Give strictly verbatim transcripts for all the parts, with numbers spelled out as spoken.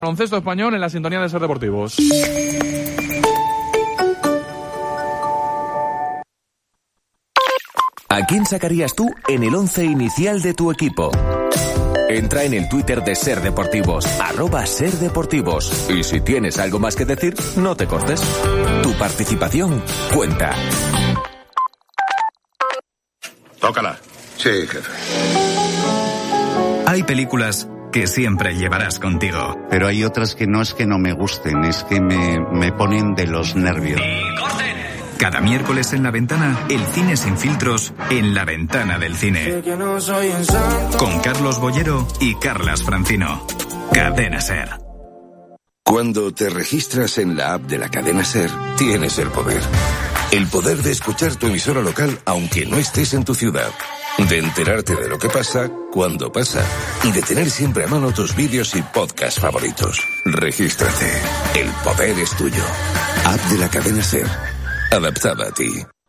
Baloncesto español en la sintonía de Ser Deportivos. ¿A quién sacarías tú en el once inicial de tu equipo? Entra en el Twitter de Ser Deportivos, arroba Ser Deportivos. Y si tienes algo más que decir, no te cortes. Tu participación cuenta. Tócala. Sí, jefe. Hay películas que siempre llevarás contigo. Pero hay otras que no es que no me gusten, es que me, me ponen de los nervios. ¡Y corten! Cada miércoles en La Ventana, el cine sin filtros en La Ventana del Cine. Con Carlos Bollero y Carlas Francino. Cadena Ser. Cuando te registras en la app de la cadena Ser, tienes el poder. El poder de escuchar tu emisora local aunque no estés en tu ciudad. De enterarte de lo que pasa, cuando pasa. Y de tener siempre a mano tus vídeos y podcasts favoritos. Regístrate. El poder es tuyo. App de la cadena Ser. Adaptada a ti.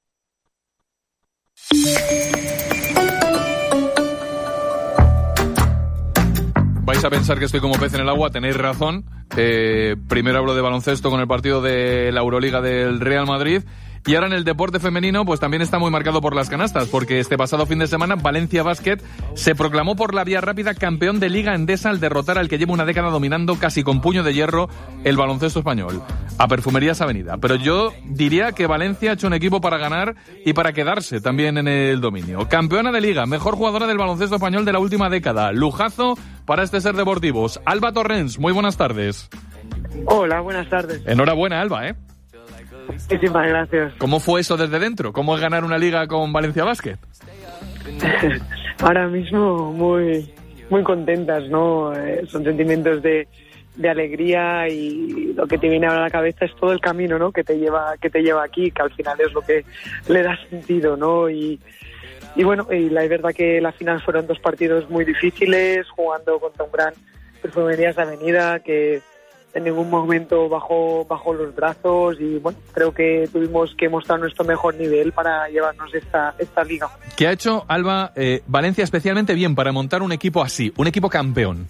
Vais a pensar que estoy como pez en el agua, tenéis razón. Eh, primero hablo de baloncesto con el partido de la Euroliga del Real Madrid. Y ahora en el deporte femenino, pues también está muy marcado por las canastas, porque este pasado fin de semana Valencia Basket se proclamó por la vía rápida campeón de Liga Endesa al derrotar al que lleva una década dominando casi con puño de hierro el baloncesto español, a Perfumerías Avenida. Pero yo diría que Valencia ha hecho un equipo para ganar y para quedarse también en el dominio. Campeona de Liga, mejor jugadora del baloncesto español de la última década. Lujazo para este Ser Deportivos. Alba Torrens, muy buenas tardes. Hola, buenas tardes. Enhorabuena, Alba, ¿eh? Muchísimas gracias. ¿Cómo fue eso desde dentro? ¿Cómo es ganar una liga con Valencia Basket? Ahora mismo muy muy contentas, ¿no? Eh, son sentimientos de, de alegría y lo que te viene ahora a la cabeza es todo el camino, ¿no? Que te lleva que te lleva aquí, que al final es lo que le da sentido, ¿no? Y y bueno, y la verdad que la final fueron dos partidos muy difíciles, jugando contra un gran Perfumerías Avenida que en ningún momento bajó, bajó los brazos y bueno, creo que tuvimos que mostrar nuestro mejor nivel para llevarnos esta, esta liga. ¿Qué ha hecho, Alba, eh, Valencia especialmente bien para montar un equipo así, un equipo campeón?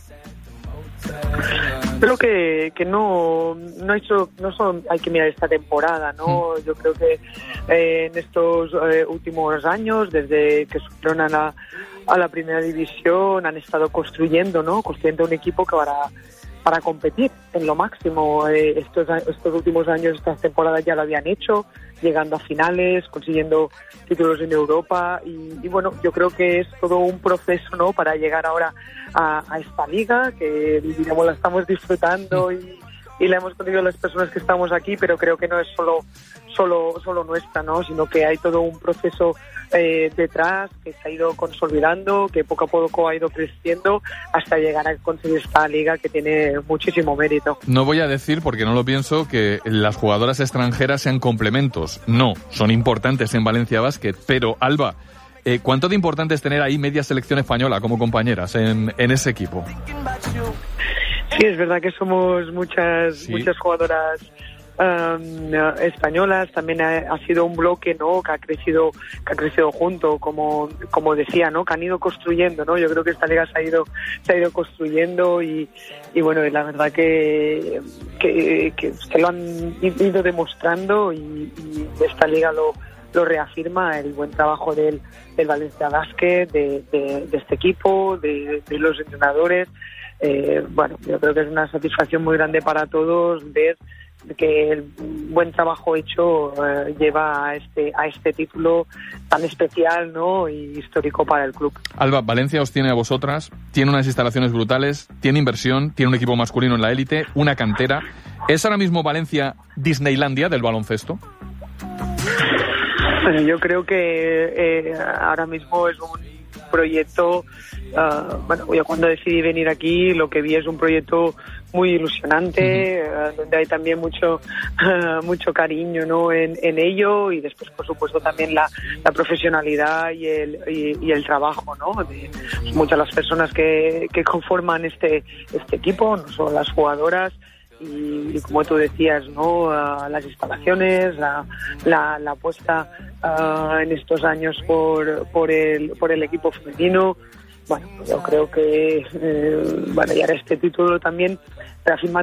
Creo que, que no, no, ha hecho, no solo hay que mirar esta temporada, ¿no? Yo creo que eh, en estos eh, últimos años, desde que subieron a la, a la primera división, han estado construyendo, ¿no? Construyendo un equipo que para para competir en lo máximo. Eh, estos, estos últimos años, estas temporadas ya lo habían hecho, llegando a finales, consiguiendo títulos en Europa y, y bueno, yo creo que es todo un proceso, ¿no? Para llegar ahora a, a esta liga, que digamos la estamos disfrutando y, y la hemos conseguido las personas que estamos aquí, pero creo que no es solo solo solo nuestra, ¿no? Sino que hay todo un proceso eh, detrás que se ha ido consolidando, que poco a poco ha ido creciendo hasta llegar a conseguir esta liga que tiene muchísimo mérito. No voy a decir, porque no lo pienso, que las jugadoras extranjeras sean complementos. No, son importantes en Valencia Basket, pero Alba, eh, ¿cuánto de importante es tener ahí media selección española como compañeras en, en ese equipo? Sí, es verdad que somos muchas, ¿sí? muchas jugadoras Um, españolas. También ha, ha sido un bloque, ¿no? Que ha crecido, que ha crecido junto, como como decía, ¿no? Que han ido construyendo, ¿no? Yo creo que esta liga se ha ido se ha ido construyendo y, y bueno, la verdad que que, que que lo han ido demostrando y, y esta liga lo lo reafirma el buen trabajo del, del Valencia Basket, de, de, de este equipo, de, de los entrenadores. Eh, bueno, yo creo que es una satisfacción muy grande para todos ver que el buen trabajo hecho eh, lleva a este a este título tan especial, ¿no? Y histórico para el club. Alba, Valencia os tiene a vosotras, tiene unas instalaciones brutales, tiene inversión, tiene un equipo masculino en la élite, una cantera. ¿Es ahora mismo Valencia Disneylandia del baloncesto? Bueno, yo creo que eh, ahora mismo es un proyecto, uh, bueno, yo cuando decidí venir aquí lo que vi es un proyecto muy ilusionante, uh, donde hay también mucho uh, mucho cariño, ¿no? en, en ello y después por supuesto también la, la profesionalidad y el y, y el trabajo, ¿no? De muchas las personas que, que conforman este este equipo, no solo las jugadoras. Y, y como tú decías, ¿no? Uh, las instalaciones, la, la, la apuesta uh, en estos años por, por, el, por el equipo femenino. Bueno, yo creo que eh, bueno, y ahora este título también reafirma